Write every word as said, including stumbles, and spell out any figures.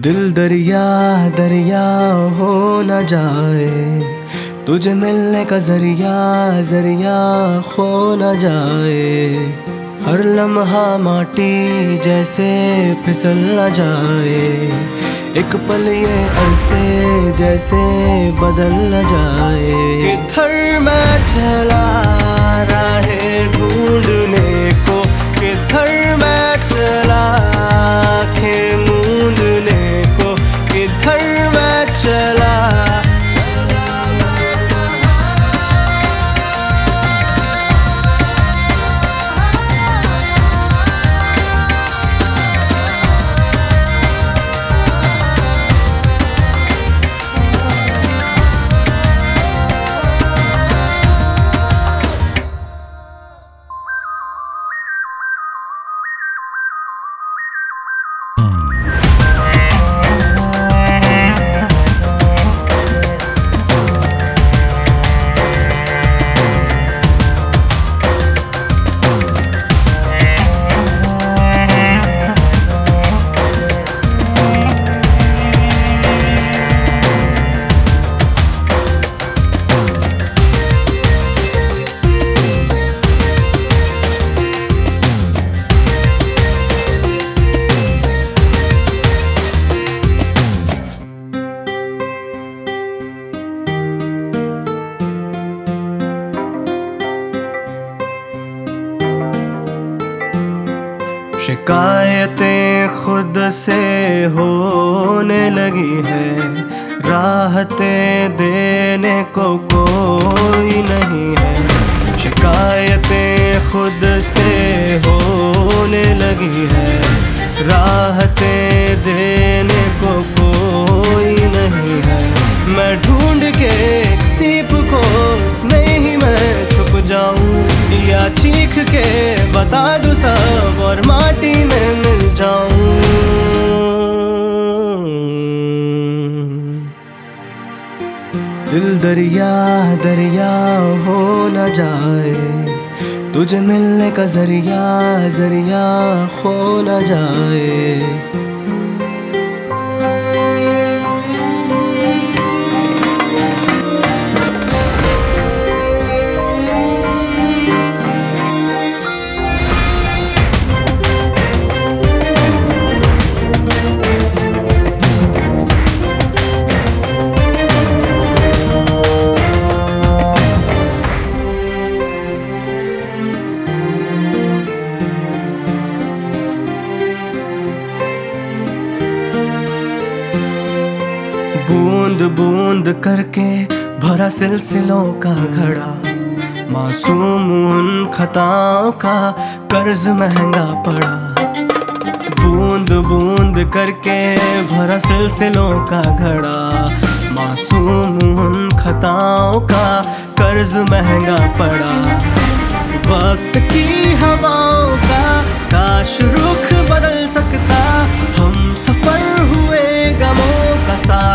दिल दरिया दरिया हो न जाए, तुझे मिलने का जरिया जरिया खो न जाए। हर लम्हा माटी जैसे फिसल न जाए, एक पल ये अरसे जैसे बदल न जाए। किधर मैं चला राहें ढूंढने को, किधर मैं चला आँखें मूंदने को, किधर मैं चला शिकायतें खुद से होने लगी है, राहतें देने को कोई नहीं है। शिकायतें खुद से होने लगी है, राहतें देने को कोई नहीं है। मैं ढूंढ के सीप को उसमें ही मैं छुप जाऊं, या चीख के बता दूं सब और माटी में मिल जाऊं। दिल दरिया दरिया हो न जाए, तुझे मिलने का जरिया जरिया खो न जाए। बूंद बूंद करके भरा सिलसिलों का घड़ा, मासूम उन खताओं का कर्ज महंगा पड़ा। बूंद बूंद करके भरा सिलसिलों का घड़ा, मासूम उन खताओं का कर्ज महंगा पड़ा। वक्त की हवाओं का काश रुख बदल सकता, हम सफर हुए गमों का साथ